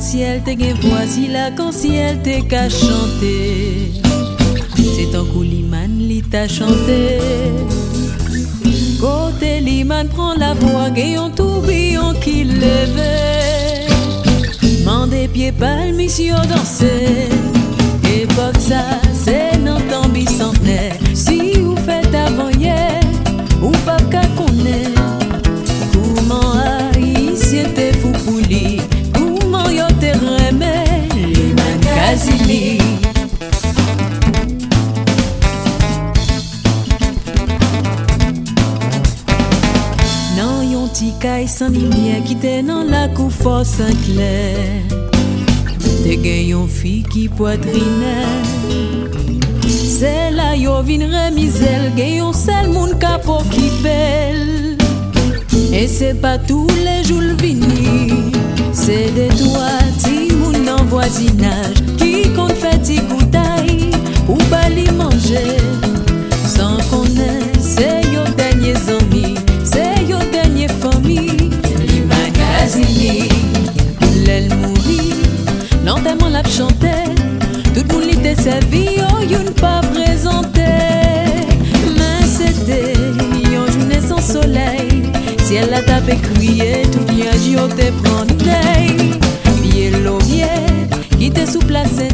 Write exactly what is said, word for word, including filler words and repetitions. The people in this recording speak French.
ciel te gen voici la quand ciel te ka chanter. C'est ton coup liman li t'a chanté. Côté liman prend la voix gayon tourbillon qui lève. Mande pieds pal mission danser. Époque ça c'est non tambi centenaire. Si vous faites avant hier ou pas qu'à connaître. Comment haïtien te fou pour lui. Comment yo te remet liman Kazili. Ti kay sans lumière qui te dans la cour fort Saint-Clair. Te gen yon fille qui poitrinait. C'est là yo vin remisel gen yon seul moun kapo qui pelle. Et c'est pas tous les jours le vini. C'est des toi ti moun dans voisinage qui compte fait ti goutaille ou bali manger. Sans connaître c'est yo dernier amis. C'est yo dernier famille, liman Kazili. L'elle mourit, lentement la chantait. Tout le monde l'était servi, oh y'une pas présenté. Mais c'était yon journée sans soleil. Si elle a tapé crié, tout bien j'y te prendre. Pied l'ovier, qui te sous place